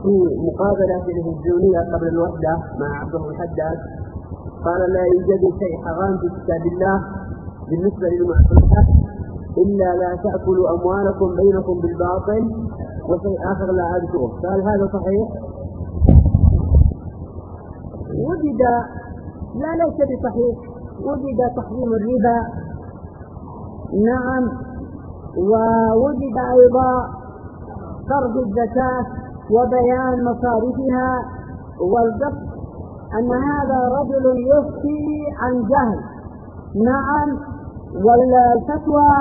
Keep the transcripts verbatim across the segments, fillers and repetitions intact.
في مقابلة تلفزيونية قبل الوحدة مع عبد الله الحداد قال لا يوجد شيء حرام في كتاب الله بالنسبة للمعصية إلا لا تأكلوا أموالكم بينكم بالباطل وشيء آخر لا أذكره. قال هذا صحيح؟ وجد لا ليس بصحيح. وجد تحريم الربا نعم، ووجد أيضا فرض الزكاة وبيان مصارفها، والقصد أن هذا رجل يفتي عن جهل نعم، والفتوى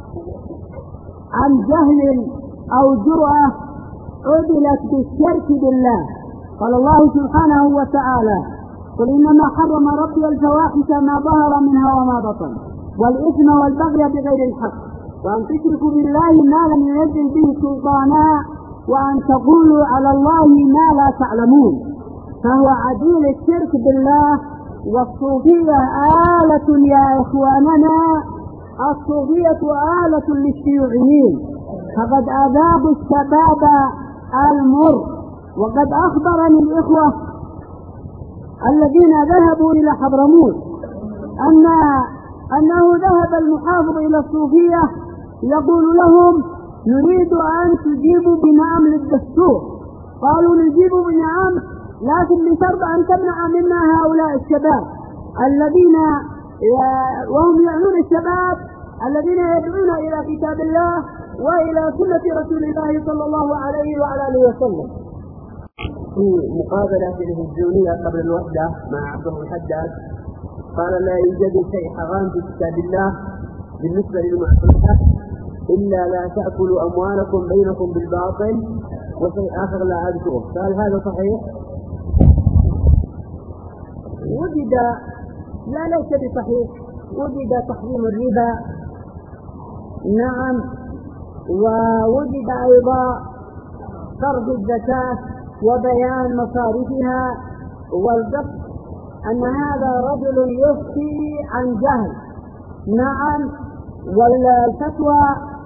عن جهل أو جرأة عدلت بالشرك بالله. قال الله سبحانه وتعالى قل إنما حرم ربي الفواحش ما ظهر منها وما بطن والإثم والبغي بغير الحق وأن تشركوا بالله ما لم ينزل به سلطانا وأن تقولوا على الله ما لا تعلمون. فهو عديل الشرك بالله. والصوفية آلة يا إخواننا، الصوفية آلة للشيوعيين، فقد أذابوا الشباب المر. وقد أخبرني الإخوة الذين ذهبوا إلى حضرموت أن أنه ذهب المحافظ إلى الصوفية يقول لهم نريد أن تجيبوا بنعم للدستور. قالوا نجيب بنعم، لكن بشرط أن تمنع منا هؤلاء الشباب الذين وهم يعنون الشباب الذين يدعون إلى كتاب الله وإلى سنة رسول الله صلى الله عليه وعلى آله وسلم. في مقابلة تلفزيونية قبل الوحدة مع عبد الله الحداد قال لا يوجد شيء حرام في كتاب الله بالنسبة للمعصية إلا لا تأكلوا أموالكم بينكم بالباطل وشيء آخر لا أذكره. قال هذا صحيح؟ وجد لا ليس بصحيح. وجد تحريم الربا نعم، ووجد أيضا فرض الزكاة وبيان مصارفها، والقصد أن هذا رجل يفتي عن جهل نعم، والفتوى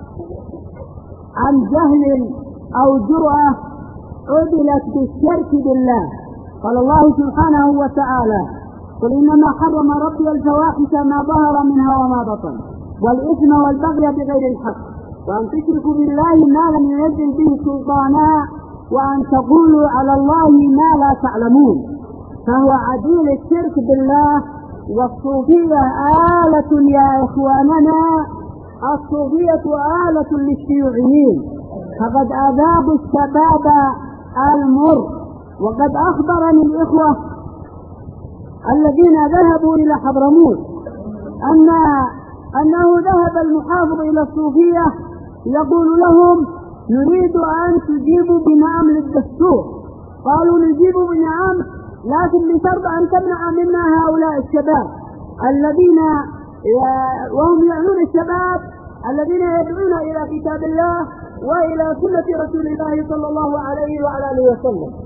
عن جهل أو جرأة عدلت بالشرك بالله. قال الله سبحانه وتعالى قل إنما حرم ربي الفواحش ما ظهر منها وما بطن والإثم والبغي بغير الحق وأن تشركوا بالله ما لم ينزل به سلطانا وأن تقولوا على الله ما لا تعلمون. فهو عديل الشرك بالله. والصوفية آلة يا إخواننا، الصوفية آلة للشيوعيين، فقد أذابوا الشباب المر. وقد أخبرني الإخوة الذين ذهبوا إلى حضرموت أن أنه ذهب المحافظ إلى الصوفية يقول لهم نريد أن تجيبوا بنعم للدستور. قالوا نجيب بنعم، لكن بشرط أن تمنع منا هؤلاء الشباب الذين وهم يعنون الشباب الذين يدعون إلى كتاب الله وإلى سنة رسول الله صلى الله عليه وعلى آله وسلم.